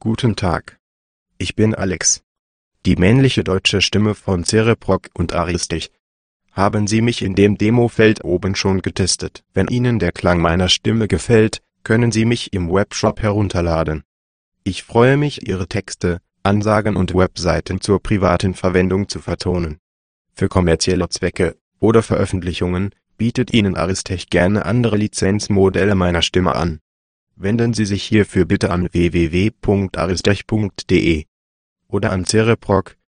Guten Tag. Ich bin Alex. Die männliche deutsche Stimme von Cereproc und Aristech. Haben Sie mich in dem Demofeld oben schon getestet? Wenn Ihnen der Klang meiner Stimme gefällt, können Sie mich im Webshop herunterladen. Ich freue mich, Ihre Texte, Ansagen und Webseiten zur privaten Verwendung zu vertonen. Für kommerzielle Zwecke oder Veröffentlichungen bietet Ihnen Aristech gerne andere Lizenzmodelle meiner Stimme an. Wenden Sie sich hierfür bitte an www.aristech.de oder an Cereproc